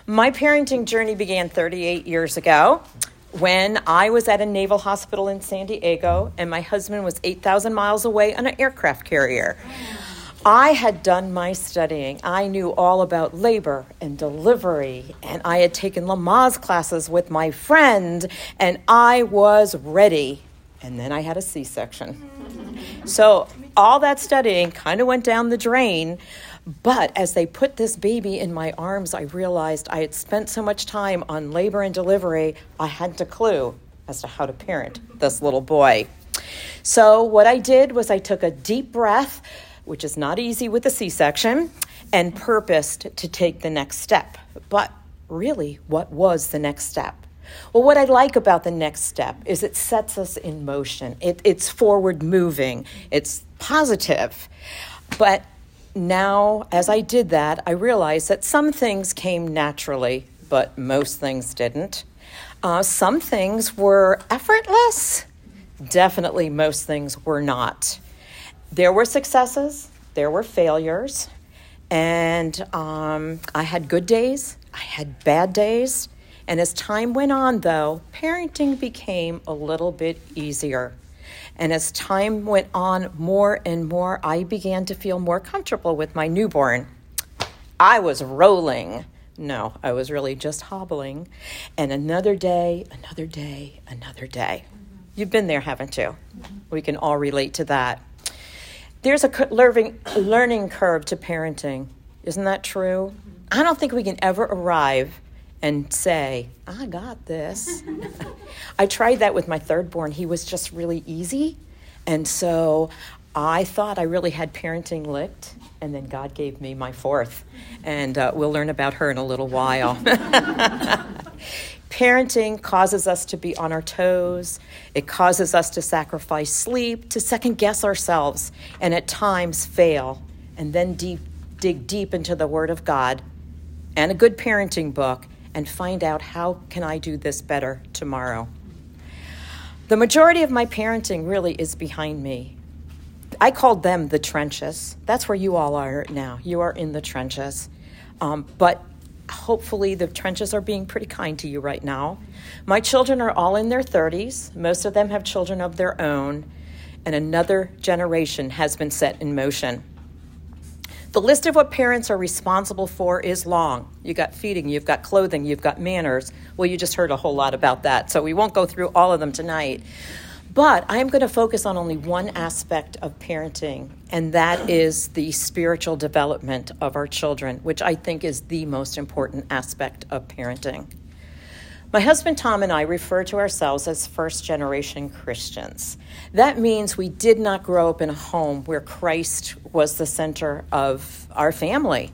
My parenting journey began 38 years ago when I was at a naval hospital in San Diego and my husband was 8,000 miles away on an aircraft carrier. I had done my studying. I knew all about labor and delivery, and I had taken Lamaze classes with my friend, and I was ready. And then I had a C-section. So all that studying kind of went down the drain. But as they put this baby in my arms, I realized I had spent so much time on labor and delivery, I hadn't a clue as to how to parent this little boy. So what I did was I took a deep breath, which is not easy with a C-section, and purposed to take the next step. But really, what was the next step? Well, what I like about the next step is it sets us in motion. It's forward moving. It's positive. But now, as I did that, I realized that some things came naturally, but most things didn't. Some things were effortless. Definitely most things were not. There were successes, there were failures, and I had good days, I had bad days. And as time went on, though, parenting became a little bit easier. And as time went on more and more, I began to feel more comfortable with my newborn. I was rolling. No, I was really just hobbling. And another day, another day, another day. You've been there, haven't you? We can all relate to that. There's a learning curve to parenting. Isn't that true? I don't think we can ever arrive and say, I got this. I tried that with my third born. He was just really easy. And so I thought I really had parenting licked. And then God gave me my fourth. And we'll learn about her in a little while. Parenting causes us to be on our toes. It causes us to sacrifice sleep, to second guess ourselves, and at times fail, and then dig deep into the Word of God and a good parenting book and find out, how can I do this better tomorrow? The majority of my parenting really is behind me. I called them the trenches. That's where you all are now. You are in the trenches. But hopefully the trenches are being pretty kind to you right now. My children are all in their 30s. Most of them have children of their own. And another generation has been set in motion. The list of what parents are responsible for is long. You've got feeding, you've got clothing, you've got manners. Well, you just heard a whole lot about that, so we won't go through all of them tonight. But I'm going to focus on only one aspect of parenting, and that is the spiritual development of our children, which I think is the most important aspect of parenting. My husband Tom and I refer to ourselves as first-generation Christians. That means we did not grow up in a home where Christ was the center of our family.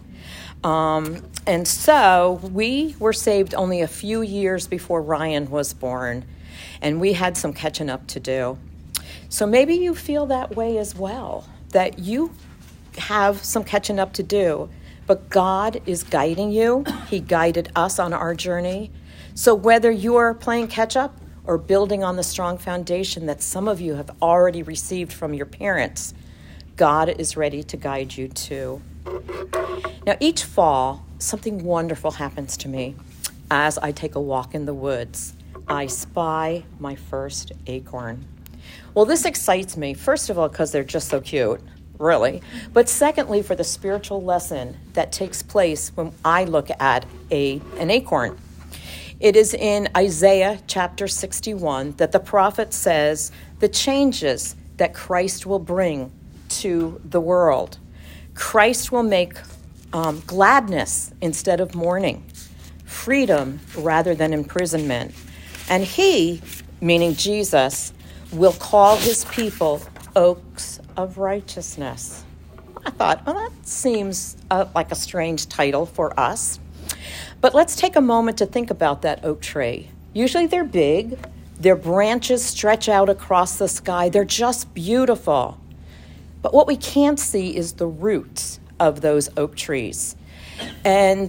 And so we were saved only a few years before Ryan was born, and we had some catching up to do. So maybe you feel that way as well, that you have some catching up to do, but God is guiding you. He guided us on our journey. So whether you're playing catch-up or building on the strong foundation that some of you have already received from your parents, God is ready to guide you too. Now, each fall, something wonderful happens to me as I take a walk in the woods. I spy my first acorn. Well, this excites me, first of all, because they're just so cute, really. But secondly, for the spiritual lesson that takes place when I look at an acorn. It is in Isaiah chapter 61 that the prophet says the changes that Christ will bring to the world. Christ will make gladness instead of mourning, freedom rather than imprisonment. And he, meaning Jesus, will call his people oaks of righteousness. I thought, well, that seems like a strange title for us. But let's take a moment to think about that oak tree. Usually they're big. Their branches stretch out across the sky. They're just beautiful. But what we can't see is the roots of those oak trees. And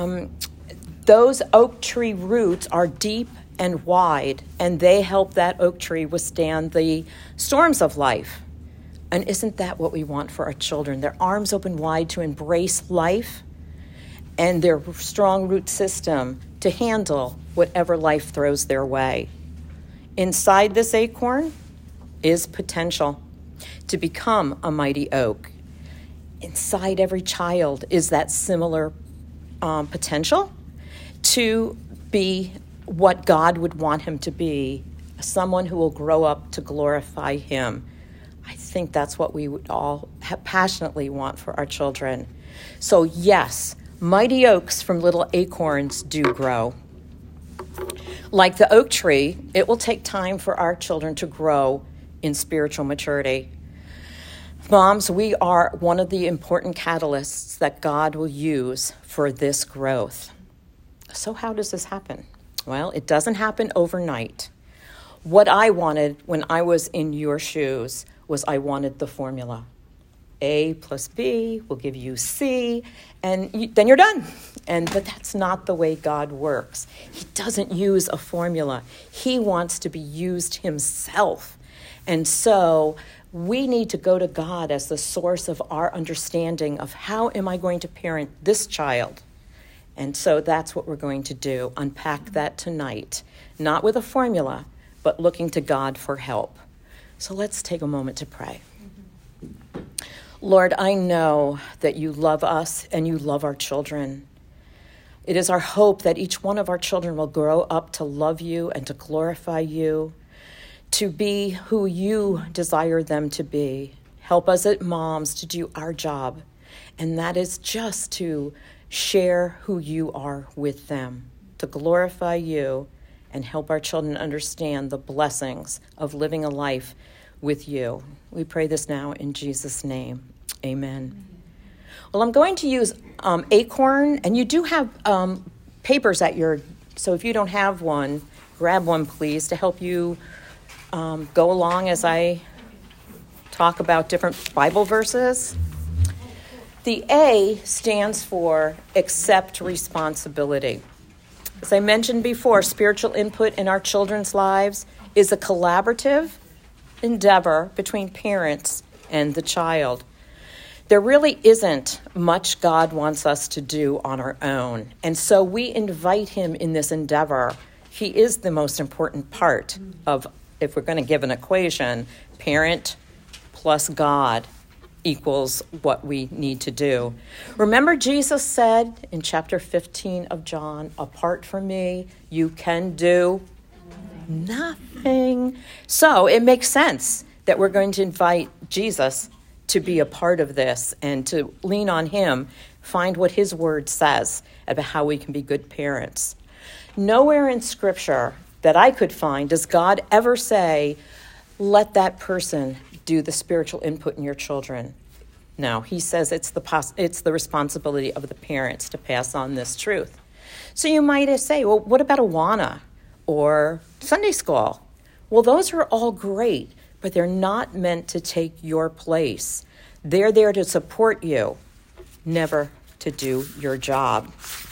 those oak tree roots are deep and wide, and they help that oak tree withstand the storms of life. And isn't that what we want for our children? Their arms open wide to embrace life and their strong root system to handle whatever life throws their way. Inside this acorn is potential to become a mighty oak. Inside every child is that similar potential to be what God would want him to be, someone who will grow up to glorify him. I think that's what we would all passionately want for our children. So yes, mighty oaks from little acorns do grow. Like the oak tree, it will take time for our children to grow in spiritual maturity. Moms, we are one of the important catalysts that God will use for this growth. So how does this happen? Well, it doesn't happen overnight. What I wanted when I was in your shoes was I wanted the formula. A plus B will give you C, and then you're done. But that's not the way God works. He doesn't use a formula. He wants to be used himself. And so we need to go to God as the source of our understanding of how am I going to parent this child. And so that's what we're going to do, unpack that tonight, not with a formula, but looking to God for help. So let's take a moment to pray. Lord, I know that you love us and you love our children. It is our hope that each one of our children will grow up to love you and to glorify you, to be who you desire them to be. Help us as moms to do our job, and that is just to share who you are with them, to glorify you and help our children understand the blessings of living a life with you. We pray this now in Jesus' name. Amen. Well, I'm going to use acorn, and you do have papers at so if you don't have one, grab one, please, to help you go along as I talk about different Bible verses. The A stands for accept responsibility. As I mentioned before, spiritual input in our children's lives is a collaborative endeavor between parents and the child. There really isn't much God wants us to do on our own, and so we invite him in this endeavor. He is the most important part of, if we're going to give an equation, parent plus God equals what we need to do. Remember, Jesus said in chapter 15 of John, apart from me, you can do nothing. So it makes sense that we're going to invite Jesus to be a part of this and to lean on him, find what his word says about how we can be good parents. Nowhere in Scripture that I could find does God ever say, let that person do the spiritual input in your children. No, he says it's the responsibility of the parents to pass on this truth. So you might say, well, what about Awana or Sunday school? Well, those are all great, but they're not meant to take your place. They're there to support you, never to do your job.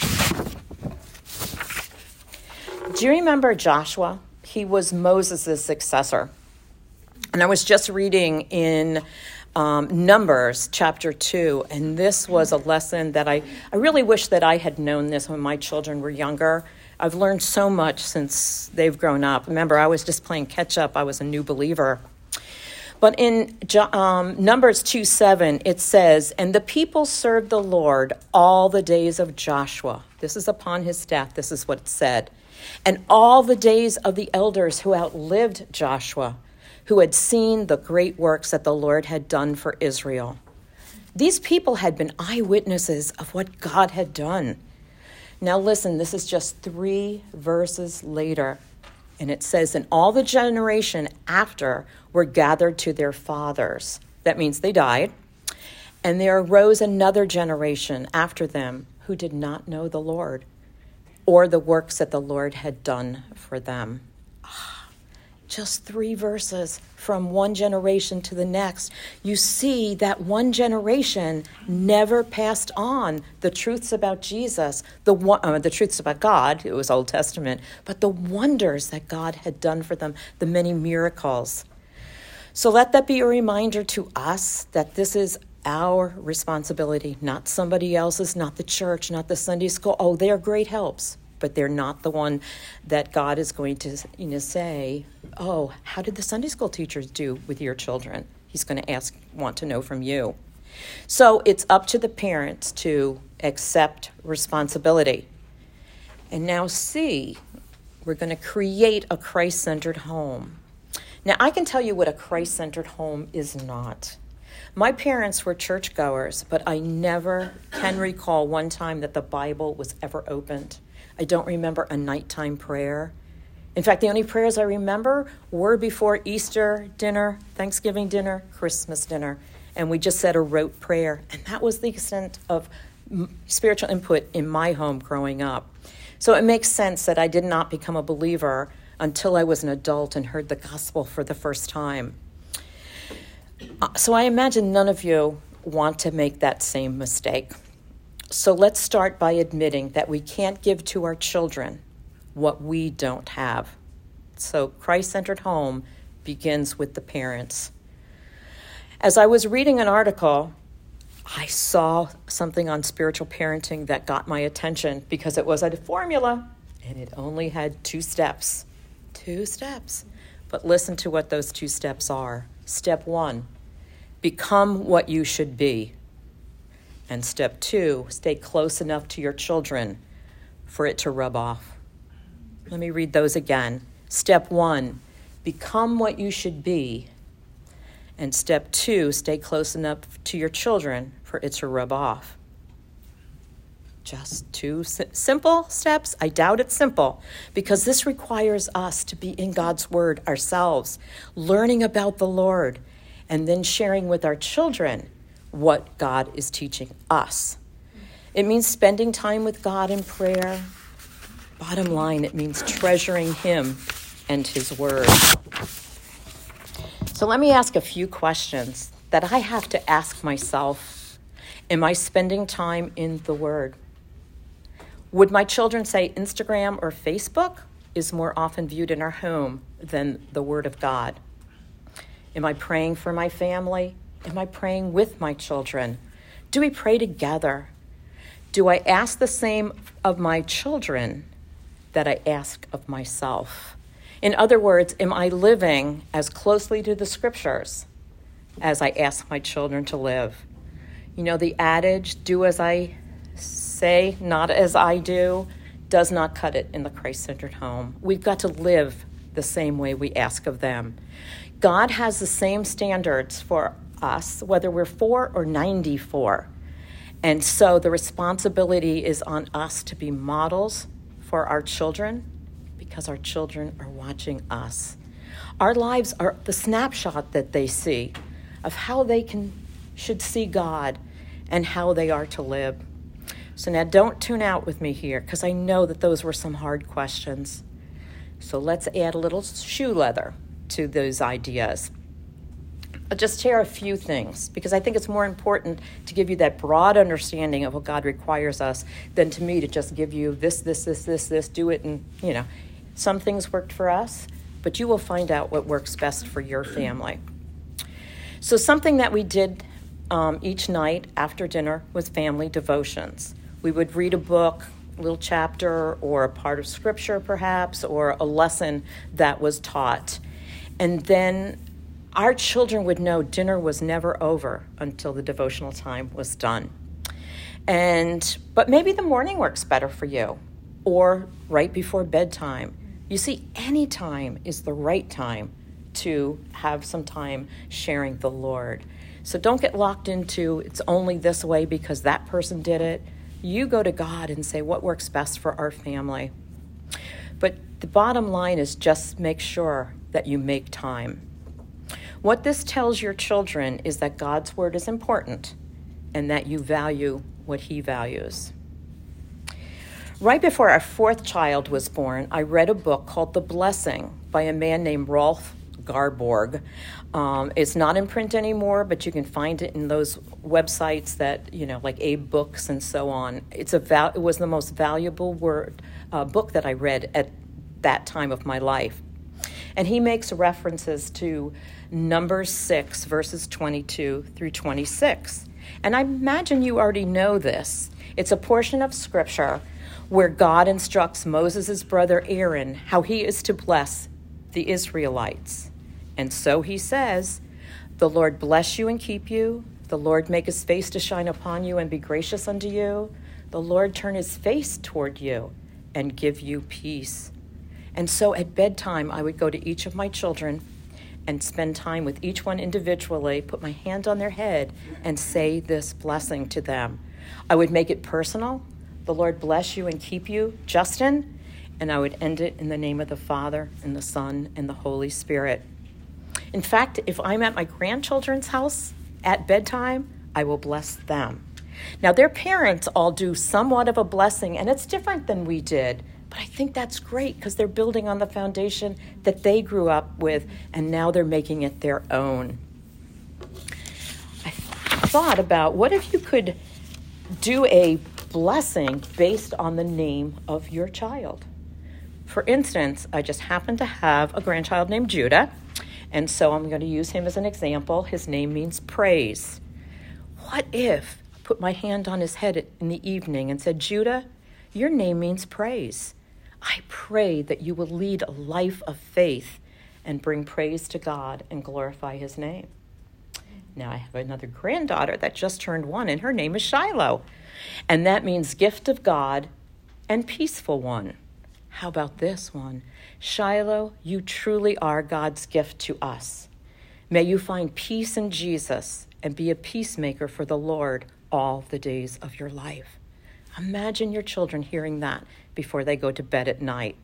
Do you remember Joshua? He was Moses' successor. And I was just reading in Numbers chapter 2, and this was a lesson that I really wish that I had known this when my children were younger. I've learned so much since they've grown up. Remember, I was just playing catch up. I was a new believer. But in Numbers 2:7, it says, and the people served the Lord all the days of Joshua. This is upon his death. This is what it said. And all the days of the elders who outlived Joshua, who had seen the great works that the Lord had done for Israel. These people had been eyewitnesses of what God had done. Now listen, this is just 3 verses later. And it says, and all the generation after were gathered to their fathers. That means they died. And there arose another generation after them who did not know the Lord or the works that the Lord had done for them. Just 3 verses from one generation to the next. You see that one generation never passed on the truths about Jesus, the truths about God, it was Old Testament, but the wonders that God had done for them, the many miracles. So let that be a reminder to us that this is our responsibility, not somebody else's, not the church, not the Sunday school. Oh, they're great helps, but they're not the one that God is going to, say, oh, how did the Sunday school teachers do with your children? He's going to want to know from you. So it's up to the parents to accept responsibility. And now C, we're going to create a Christ-centered home. Now, I can tell you what a Christ-centered home is not. My parents were churchgoers, but I never can recall one time that the Bible was ever opened. I don't remember a nighttime prayer. In fact, the only prayers I remember were before Easter dinner, Thanksgiving dinner, Christmas dinner, and we just said a rote prayer. And that was the extent of spiritual input in my home growing up. So it makes sense that I did not become a believer until I was an adult and heard the gospel for the first time. So I imagine none of you want to make that same mistake. So let's start by admitting that we can't give to our children what we don't have. So Christ-centered home begins with the parents. As I was reading an article, I saw something on spiritual parenting that got my attention because it was a formula and it only had 2 steps. 2 steps. But listen to what those 2 steps are. Step 1, become what you should be. And step 2, stay close enough to your children for it to rub off. Let me read those again. Step 1, become what you should be. And step 2, stay close enough to your children for it to rub off. Just 2 simple steps. I doubt it's simple because this requires us to be in God's Word ourselves, learning about the Lord, and then sharing with our children what God is teaching us. It means spending time with God in prayer. Bottom line, it means treasuring Him and His Word. So let me ask a few questions that I have to ask myself. Am I spending time in the Word? Would my children say Instagram or Facebook is more often viewed in our home than the Word of God? Am I praying for my family? Am I praying with my children? Do we pray together? Do I ask the same of my children that I ask of myself? In other words, am I living as closely to the Scriptures as I ask my children to live? You know, the adage, do as I say, not as I do, does not cut it in the Christ-centered home. We've got to live the same way we ask of them. God has the same standards for us, whether we're 4 or 94. And so the responsibility is on us to be models for our children because our children are watching us. Our lives are the snapshot that they see of how they should see God and how they are to live. So now don't tune out with me here because I know that those were some hard questions. So let's add a little shoe leather to those ideas. I'll just share a few things because I think it's more important to give you that broad understanding of what God requires us than to me to just give you this, do it. And, some things worked for us, but you will find out what works best for your family. So something that we did each night after dinner was family devotions. We would read a book, a little chapter, or a part of Scripture perhaps, or a lesson that was taught. And then our children would know dinner was never over until the devotional time was done. But maybe the morning works better for you, or right before bedtime. You see, any time is the right time to have some time sharing the Lord. So don't get locked into it's only this way because that person did it. You go to God and say what works best for our family. But the bottom line is just make sure that you make time. What this tells your children is that God's word is important and that you value what He values. Right before our 4th child was born, I read a book called The Blessing by a man named Rolf Garborg. It's not in print anymore, but you can find it in those websites that, like Abe Books and so on. It was the most valuable book that I read at that time of my life. And he makes references to Numbers 6, verses 22 through 26. And I imagine you already know this. It's a portion of Scripture where God instructs Moses' brother Aaron how he is to bless the Israelites. And so he says, "The Lord bless you and keep you. The Lord make his face to shine upon you and be gracious unto you. The Lord turn his face toward you and give you peace." And so at bedtime, I would go to each of my children and spend time with each one individually, put my hand on their head, and say this blessing to them. I would make it personal. "The Lord bless you and keep you, Justin." And I would end it in the name of the Father and the Son and the Holy Spirit. In fact, if I'm at my grandchildren's house at bedtime, I will bless them. Now, their parents all do somewhat of a blessing, and it's different than we did. But I think that's great because they're building on the foundation that they grew up with, and now they're making it their own. I thought about, what if you could do a blessing based on the name of your child? For instance, I just happen to have a grandchild named Judah, and so I'm going to use him as an example. His name means praise. What if I put my hand on his head in the evening and said, "Judah, your name means praise. I pray that you will lead a life of faith and bring praise to God and glorify his name." Now I have another granddaughter that just turned 1, and her name is Shiloh. And that means gift of God and peaceful one. How about this one? Shiloh, you truly are God's gift to us. May you find peace in Jesus and be a peacemaker for the Lord all the days of your life. Imagine your children hearing that before they go to bed at night.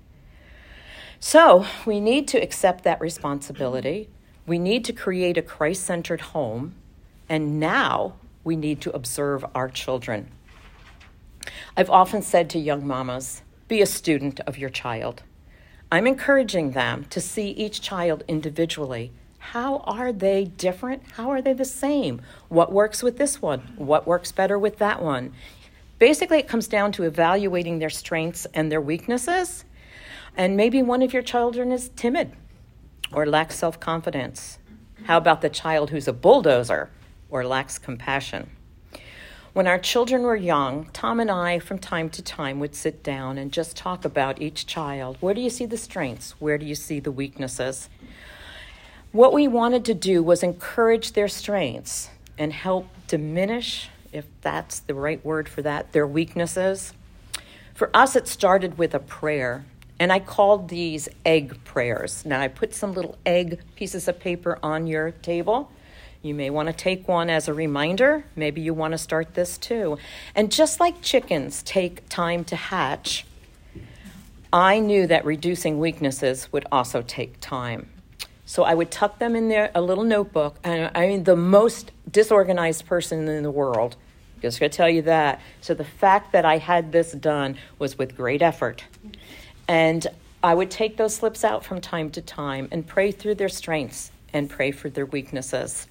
So we need to accept that responsibility. We need to create a Christ-centered home. And now we need to observe our children. I've often said to young mamas, be a student of your child. I'm encouraging them to see each child individually. How are they different? How are they the same? What works with this one? What works better with that one? Basically, it comes down to evaluating their strengths and their weaknesses. And maybe one of your children is timid or lacks self-confidence. How about the child who's a bulldozer or lacks compassion? When our children were young, Tom and I, from time to time, would sit down and just talk about each child. Where do you see the strengths? Where do you see the weaknesses? What we wanted to do was encourage their strengths and help diminish, if that's the right word for that, their weaknesses. For us, it started with a prayer, and I called these egg prayers. Now, I put some little egg pieces of paper on your table. You may want to take one as a reminder. Maybe you want to start this too. And just like chickens take time to hatch, I knew that reducing weaknesses would also take time. So I would tuck them in there, a little notebook. And I mean, the most disorganized person in the world. Just going to tell you that. So the fact that I had this done was with great effort. And I would take those slips out from time to time and pray through their strengths and pray for their weaknesses.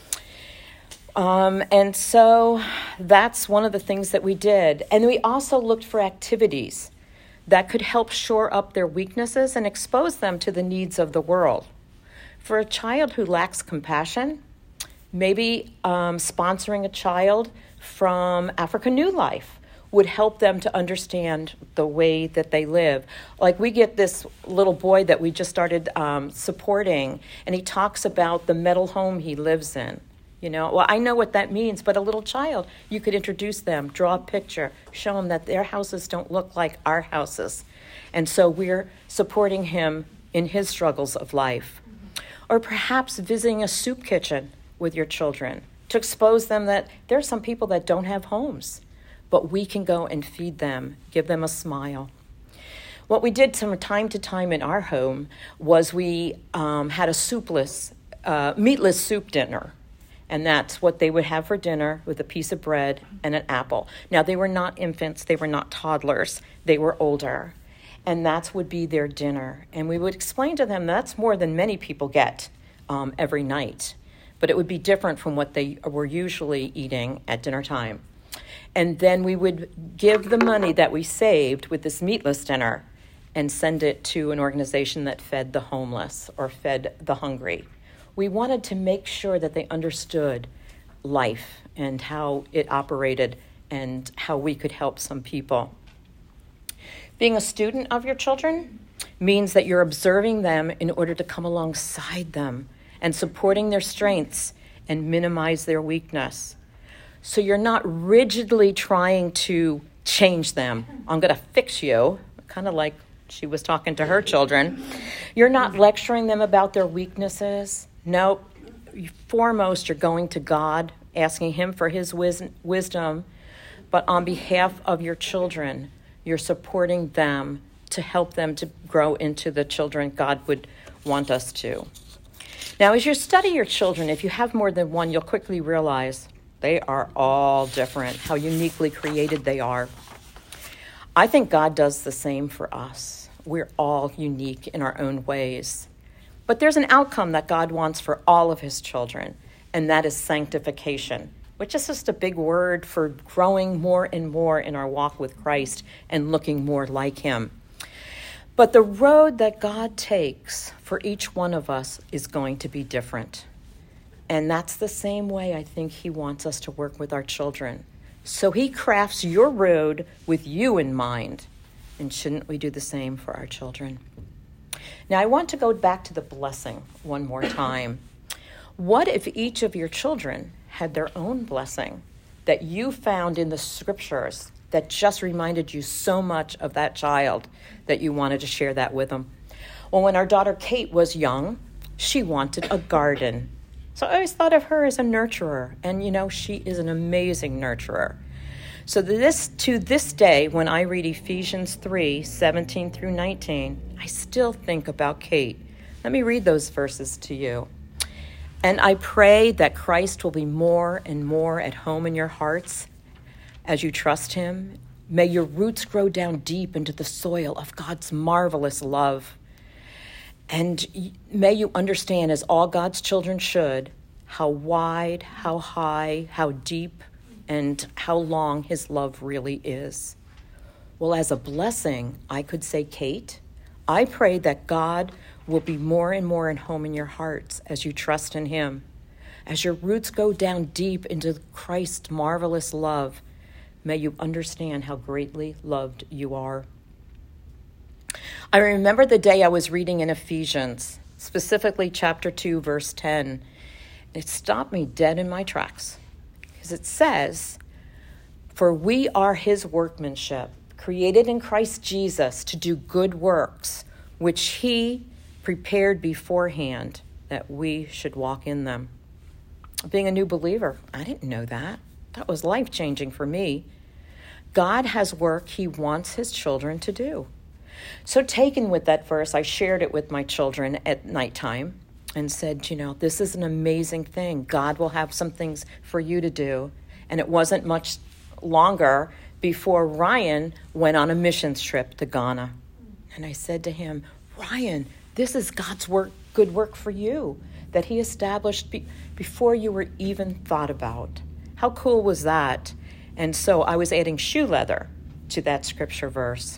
And so that's one of the things that we did. And we also looked for activities that could help shore up their weaknesses and expose them to the needs of the world. For a child who lacks compassion, maybe sponsoring a child from Africa New Life would help them to understand the way that they live. Like, we get this little boy that we just started supporting, and he talks about the metal home he lives in. You know, well, I know what that means, but a little child, you could introduce them, draw a picture, show them that their houses don't look like our houses. And so we're supporting him in his struggles of life. Or perhaps visiting a soup kitchen with your children to expose them that there are some people that don't have homes, but we can go and feed them, give them a smile. What we did from time to time in our home was we had a meatless soup dinner. And that's what they would have for dinner, with a piece of bread and an apple. Now, they were not infants. They were not toddlers. They were older. And that would be their dinner. And we would explain to them that's more than many people get every night. But it would be different from what they were usually eating at dinner time. And then we would give the money that we saved with this meatless dinner and send it to an organization that fed the homeless or fed the hungry. We wanted to make sure that they understood life and how it operated and how we could help some people. Being a student of your children means that you're observing them in order to come alongside them and supporting their strengths and minimize their weakness. So you're not rigidly trying to change them. I'm going to fix you, kind of like she was talking to her children. You're not lecturing them about their weaknesses. No, foremost, you're going to God, asking him for his wisdom. But on behalf of your children, you're supporting them to help them to grow into the children God would want us to. Now, as you study your children, if you have more than one, you'll quickly realize they are all different, how uniquely created they are. I think God does the same for us. We're all unique in our own ways. But there's an outcome that God wants for all of his children, and that is sanctification, which is just a big word for growing more and more in our walk with Christ and looking more like him. But the road that God takes for each one of us is going to be different. And that's the same way I think he wants us to work with our children. So he crafts your road with you in mind. And shouldn't we do the same for our children? Now, I want to go back to the blessing one more time. What if each of your children had their own blessing that you found in the scriptures that just reminded you so much of that child that you wanted to share that with them? Well, when our daughter Kate was young, she wanted a garden. So I always thought of her as a nurturer. And, she is an amazing nurturer. So to this day, when I read Ephesians 3:17 through 19, I still think about Kate. Let me read those verses to you. And I pray that Christ will be more and more at home in your hearts as you trust him. May your roots grow down deep into the soil of God's marvelous love. And may you understand, as all God's children should, how wide, how high, how deep, and how long his love really is. Well, as a blessing, I could say, Kate, I pray that God will be more and more at home in your hearts as you trust in him. As your roots go down deep into Christ's marvelous love, may you understand how greatly loved you are. I remember the day I was reading in Ephesians, specifically chapter 2, verse 10. It stopped me dead in my tracks because it says, "For we are his workmanship, created in Christ Jesus to do good works, which he prepared beforehand that we should walk in them." Being a new believer, I didn't know that. That was life-changing for me. God has work he wants his children to do. So taken with that verse, I shared it with my children at nighttime and said, this is an amazing thing. God will have some things for you to do. And it wasn't much longer before Ryan went on a missions trip to Ghana. And I said to him, Ryan, this is God's work, good work for you that he established before you were even thought about. How cool was that? And so I was adding shoe leather to that scripture verse.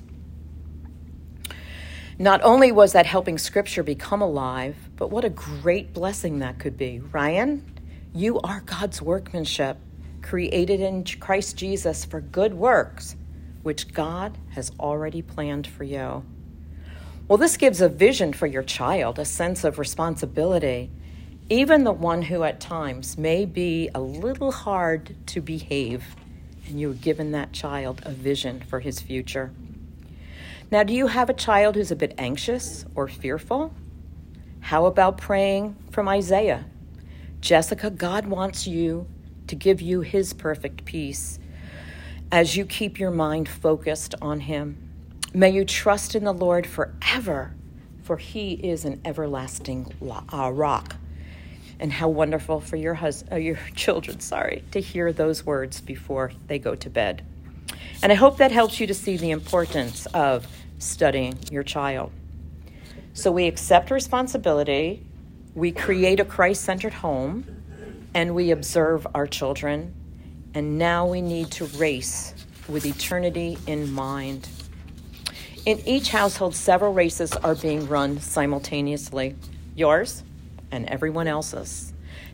Not only was that helping scripture become alive, but what a great blessing that could be. Ryan, you are God's workmanship, created in Christ Jesus for good works, which God has already planned for you. Well, this gives a vision for your child, a sense of responsibility, even the one who at times may be a little hard to behave, and you've given that child a vision for his future. Now, do you have a child who's a bit anxious or fearful? How about praying from Isaiah? Jessica, God wants you to give you his perfect peace as you keep your mind focused on him. May you trust in the Lord forever, for he is an everlasting rock. And how wonderful for your children, to hear those words before they go to bed. And I hope that helps you to see the importance of studying your child. So we accept responsibility, we create a Christ-centered home, and we observe our children. And now we need to race with eternity in mind. In each household, several races are being run simultaneously. Yours and everyone else's.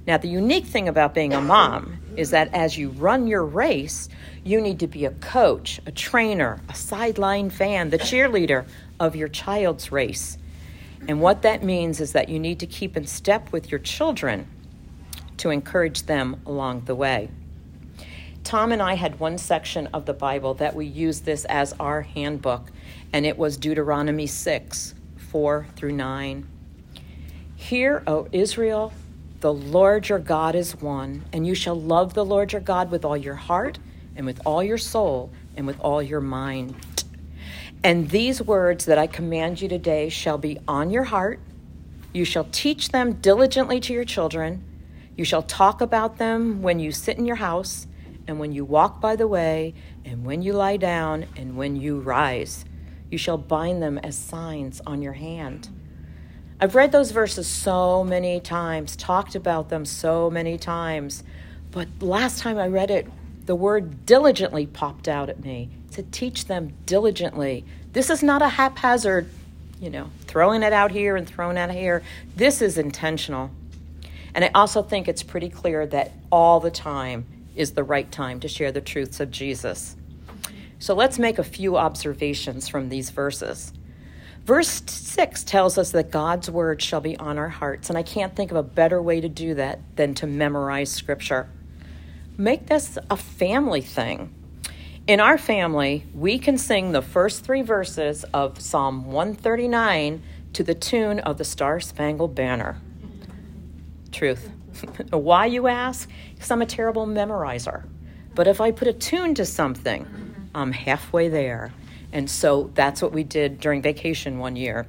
Now, the unique thing about being a mom is that as you run your race, you need to be a coach, a trainer, a sideline fan, the cheerleader of your child's race. And what that means is that you need to keep in step with your children to encourage them along the way. Tom and I had one section of the Bible that we used this as our handbook, and it was Deuteronomy 6, 4 through 9. Hear, O Israel, the Lord your God is one, and you shall love the Lord your God with all your heart and with all your soul and with all your mind. And these words that I command you today shall be on your heart. You shall teach them diligently to your children. You shall talk about them when you sit in your house, and when you walk by the way, and when you lie down, and when you rise. You shall bind them as signs on your hand. I've read those verses so many times, talked about them so many times, but last time I read it, the word diligently popped out at me. It said, teach them diligently. This is not a haphazard, throwing it out here and throwing it out here. This is intentional. And I also think it's pretty clear that all the time is the right time to share the truths of Jesus. So let's make a few observations from these verses. Verse 6 tells us that God's word shall be on our hearts, and I can't think of a better way to do that than to memorize Scripture. Make this a family thing. In our family, we can sing the first 3 verses of Psalm 139 to the tune of the Star-Spangled Banner. Truth. Why, you ask? Because I'm a terrible memorizer. But if I put a tune to something, I'm halfway there. And so that's what we did during vacation one year.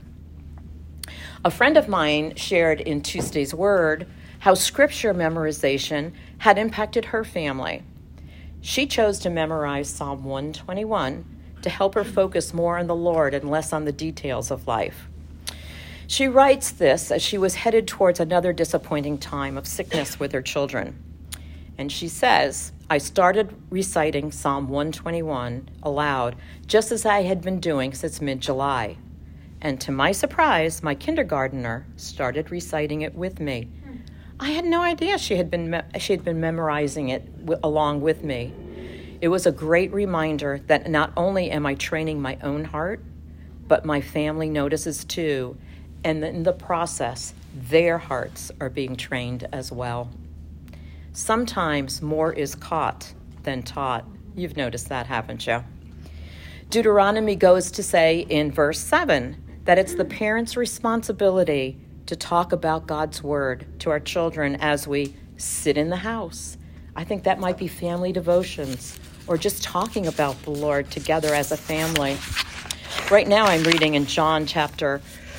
A friend of mine shared in Tuesday's Word how Scripture memorization had impacted her family. She chose to memorize Psalm 121 to help her focus more on the Lord and less on the details of life. She writes this as she was headed towards another disappointing time of sickness with her children. And she says, I started reciting Psalm 121 aloud, just as I had been doing since mid-July. And to my surprise, my kindergartner started reciting it with me. I had no idea she had been memorizing it along with me. It was a great reminder that not only am I training my own heart, but my family notices too, and in the process, their hearts are being trained as well. Sometimes more is caught than taught. You've noticed that, haven't you? Deuteronomy goes to say in verse 7 that it's the parents' responsibility to talk about God's word to our children as we sit in the house. I think that might be family devotions or just talking about the Lord together as a family. Right now I'm reading in John chapter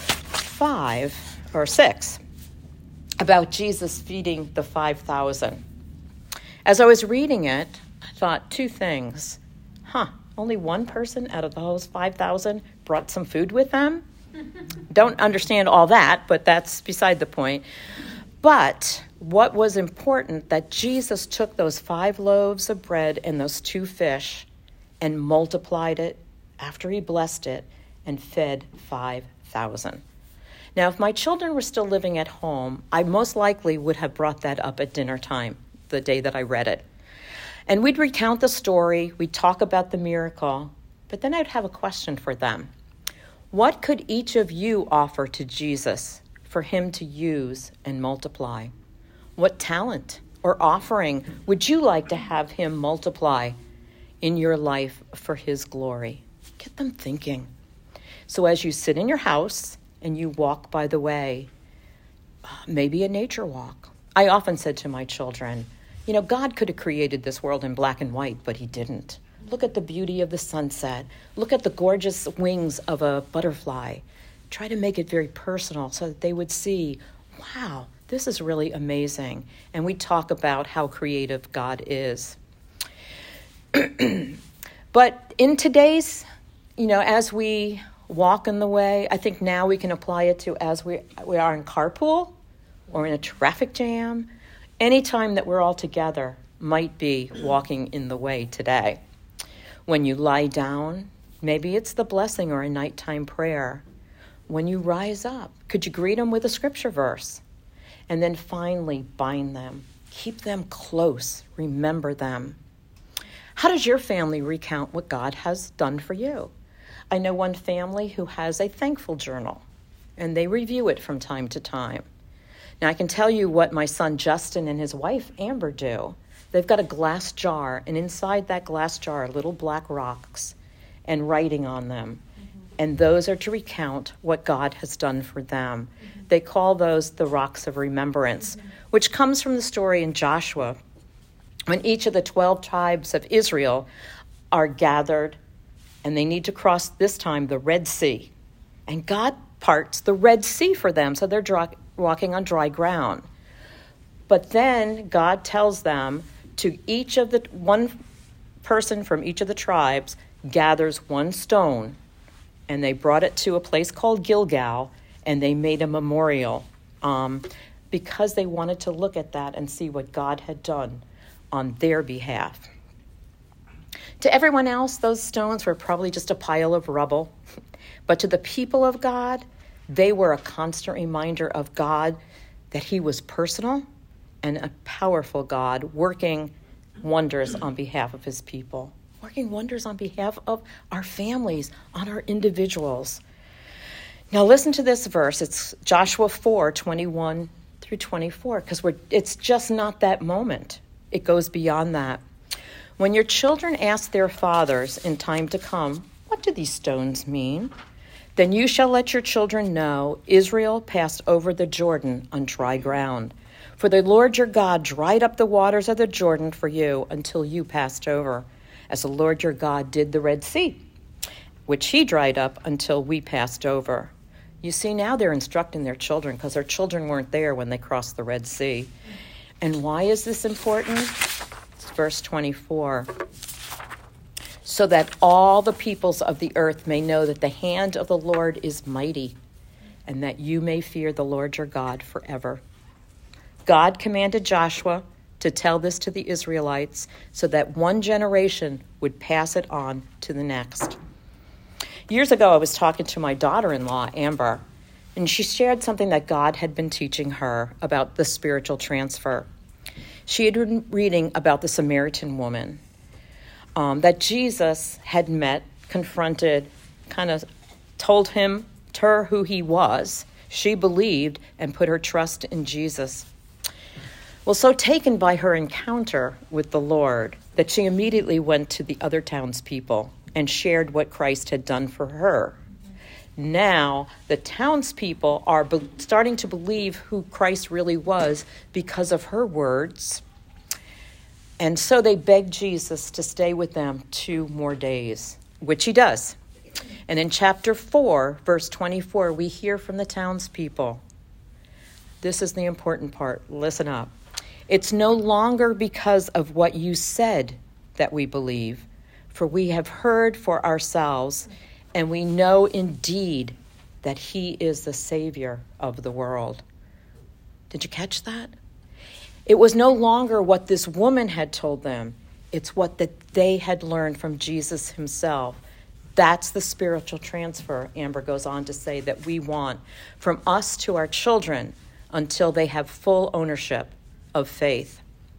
6 about Jesus feeding the 5,000. As I was reading it, I thought 2 things. Only one person out of those 5,000 brought some food with them? Don't understand all that, but that's beside the point. But what was important, that Jesus took those 5 loaves of bread and those 2 fish and multiplied it after he blessed it and fed 5,000. Now, if my children were still living at home, I most likely would have brought that up at dinner time, the day that I read it. And we'd recount the story, we'd talk about the miracle, but then I'd have a question for them. What could each of you offer to Jesus for him to use and multiply? What talent or offering would you like to have him multiply in your life for his glory? Get them thinking. So as you sit in your house and you walk by the way, maybe a nature walk. I often said to my children, God could have created this world in black and white, but he didn't. Look at the beauty of the sunset. Look at the gorgeous wings of a butterfly. Try to make it very personal so that they would see, wow, this is really amazing. And we talk about how creative God is. But in today's, as we walk in the way, I think now we can apply it to as we are in carpool or in a traffic jam. Any time that we're all together might be walking in the way today. When you lie down, maybe it's the blessing or a nighttime prayer. When you rise up, could you greet them with a scripture verse? And then finally, bind them. Keep them close. Remember them. How does your family recount what God has done for you? I know one family who has a thankful journal, and they review it from time to time. Now, I can tell you what my son Justin and his wife Amber do. They've got a glass jar, and inside that glass jar are little black rocks and writing on them. And those are to recount what God has done for them. They call those the rocks of remembrance, which comes from the story in Joshua, when each of the 12 tribes of Israel are gathered, and they need to cross this time the Red Sea. And God parts the Red Sea for them, so they're walking on dry ground. But then God tells them to each of the one person from each of the tribes gathers one stone, and they brought it to a place called Gilgal, and they made a memorial because they wanted to look at that and see what God had done on their behalf. To everyone else, those stones were probably just a pile of rubble. But to the people of God, they were a constant reminder of God, that he was personal and a powerful God working wonders on behalf of his people, working wonders on behalf of our families, on our individuals. Now listen to this verse. It's Joshua 4:21 through 24, because it's just not that moment. It goes beyond that. When your children ask their fathers in time to come, what do these stones mean? Then you shall let your children know Israel passed over the Jordan on dry ground. For the Lord your God dried up the waters of the Jordan for you until you passed over, as the Lord your God did the Red Sea, which he dried up until we passed over. You see, now they're instructing their children because their children weren't there when they crossed the Red Sea. And why is this important? It's verse 24. So that all the peoples of the earth may know that the hand of the Lord is mighty, and that you may fear the Lord your God forever. God commanded Joshua to tell this to the Israelites so that one generation would pass it on to the next. Years ago, I was talking to my daughter-in-law, Amber, and she shared something that God had been teaching her about the spiritual transfer. She had been reading about the Samaritan woman that Jesus had met, confronted, kind of told her who he was. She believed and put her trust in Jesus. Well, so taken by her encounter with the Lord that she immediately went to the other townspeople and shared what Christ had done for her. Now, the townspeople are starting to believe who Christ really was because of her words. And so they begged Jesus to stay with them 2 more days, which he does. And in chapter 4, verse 24, we hear from the townspeople. This is the important part. Listen up. It's no longer because of what you said that we believe, for we have heard for ourselves, and we know indeed that he is the Savior of the world. Did you catch that? It was no longer what this woman had told them. It's what that they had learned from Jesus himself. That's the spiritual transfer, Amber goes on to say, that we want from us to our children until they have full ownership of faith.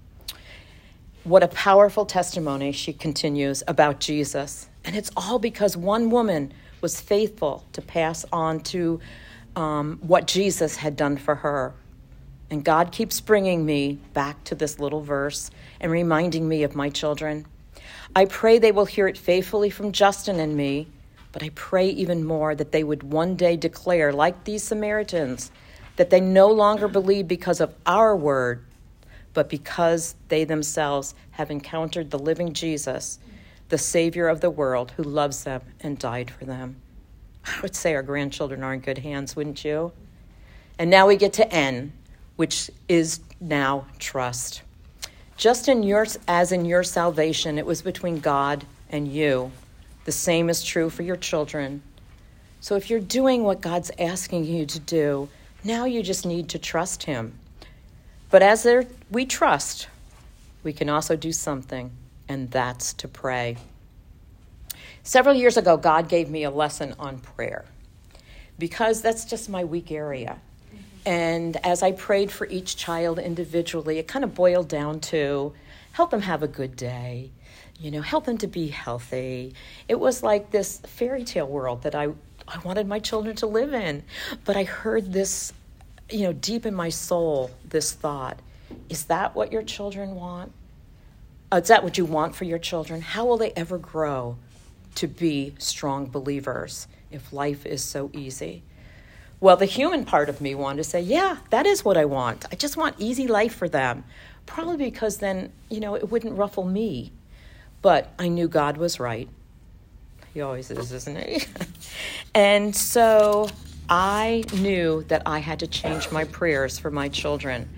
What a powerful testimony, she continues, about Jesus. And it's all because one woman was faithful to pass on to what Jesus had done for her. And God keeps bringing me back to this little verse and reminding me of my children. I pray they will hear it faithfully from Justin and me, but I pray even more that they would one day declare, like these Samaritans, that they no longer believe because of our word, but because they themselves have encountered the living Jesus, the Savior of the world, who loves them and died for them. I would say our grandchildren are in good hands, wouldn't you? And now we get to N, which is now trust. Just as in your salvation, it was between God and you. The same is true for your children. So if you're doing what God's asking you to do, now you just need to trust him. But as we trust, we can also do something, and that's to pray. Several years ago, God gave me a lesson on prayer because that's just my weak area. And as I prayed for each child individually, it kind of boiled down to help them have a good day, help them to be healthy. It was like this fairy tale world that I wanted my children to live in. But I heard this, deep in my soul, this thought, is that what your children want? Is that what you want for your children? How will they ever grow to be strong believers if life is so easy? Well, the human part of me wanted to say, yeah, that is what I want. I just want easy life for them. Probably because then, it wouldn't ruffle me. But I knew God was right. He always is, isn't he? And so I knew that I had to change my prayers for my children.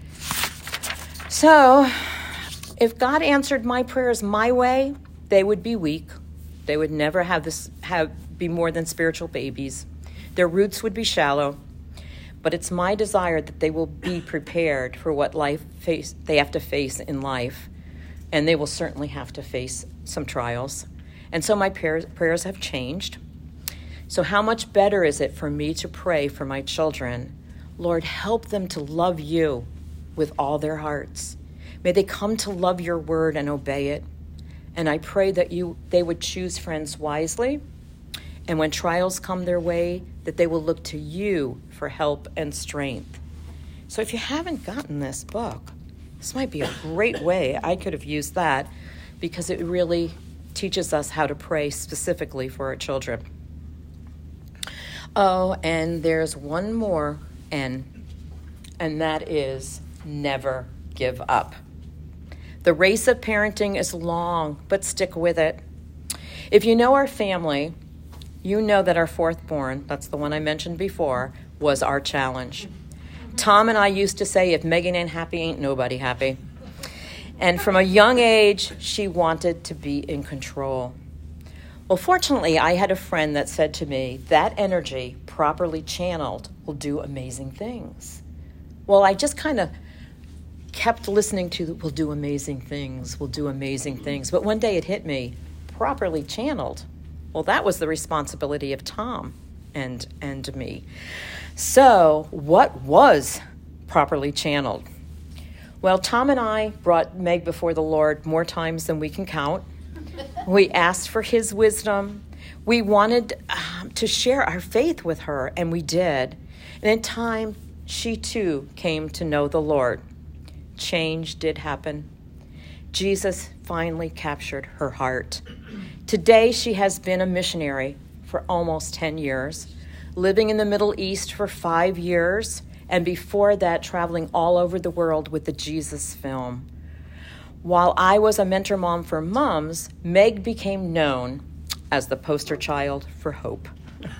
So if God answered my prayers my way, they would be weak. They would never be more than spiritual babies. Their roots would be shallow, but it's my desire that they will be prepared for what they have to face in life, and they will certainly have to face some trials. And so my prayers have changed. So how much better is it for me to pray for my children? Lord, help them to love you with all their hearts. May they come to love your word and obey it. And I pray that they would choose friends wisely, and when trials come their way, that they will look to you for help and strength. So if you haven't gotten this book, this might be a great way. I could have used that because it really teaches us how to pray specifically for our children. Oh, and there's one more N, and that is never give up. The race of parenting is long, but stick with it. If you know our family, you know that our fourth born, that's the one I mentioned before, was our challenge. Tom and I used to say, if Megan ain't happy, ain't nobody happy. And from a young age, she wanted to be in control. Well, fortunately, I had a friend that said to me, that energy, properly channeled, will do amazing things. Well, I just kind of kept listening to, we'll do amazing things, we'll do amazing things. But one day it hit me, properly channeled. Well, that was the responsibility of Tom and me. So what was properly channeled? Well, Tom and I brought Meg before the Lord more times than we can count. We asked for his wisdom. We wanted to share our faith with her, and we did. And in time, she too came to know the Lord. Change did happen. Jesus finally captured her heart. Today, she has been a missionary for almost 10 years, living in the Middle East for 5 years, and before that, traveling all over the world with the Jesus Film. While I was a mentor mom for moms, Meg became known as the poster child for hope.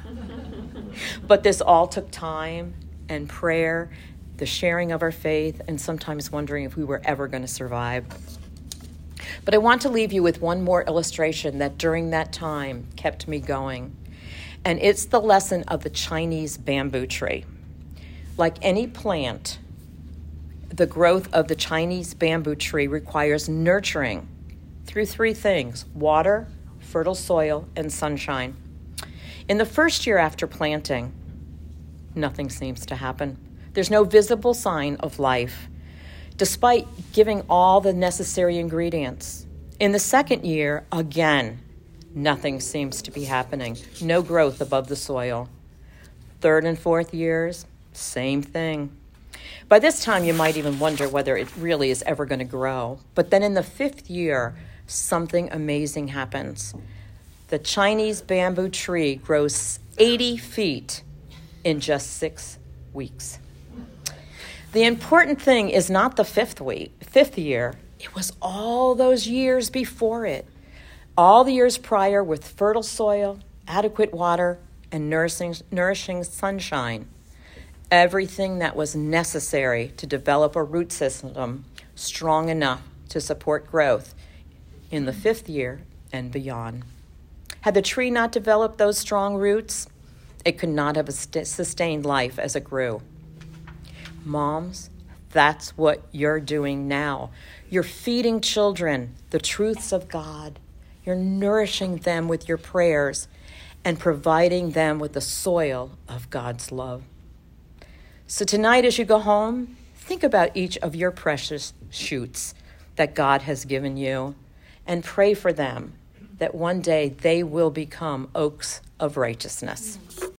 But this all took time and prayer, the sharing of our faith, and sometimes wondering if we were ever going to survive. But I want to leave you with one more illustration that during that time kept me going. And it's the lesson of the Chinese bamboo tree. Like any plant, the growth of the Chinese bamboo tree requires nurturing through 3 things: water, fertile soil, and sunshine. In the first year after planting, nothing seems to happen. There's no visible sign of life, despite giving all the necessary ingredients. In the second year, again, nothing seems to be happening. No growth above the soil. Third and fourth years, same thing. By this time, you might even wonder whether it really is ever going to grow. But then in the 5th year, something amazing happens. The Chinese bamboo tree grows 80 feet in just 6 weeks. The important thing is not the 5th year. It was all those years before it. All the years prior with fertile soil, adequate water, and nourishing sunshine. Everything that was necessary to develop a root system strong enough to support growth in the 5th year and beyond. Had the tree not developed those strong roots, it could not have sustained life as it grew. Moms, that's what you're doing now. You're feeding children the truths of God. You're nourishing them with your prayers and providing them with the soil of God's love. So tonight, as you go home, think about each of your precious shoots that God has given you and pray for them that one day they will become oaks of righteousness.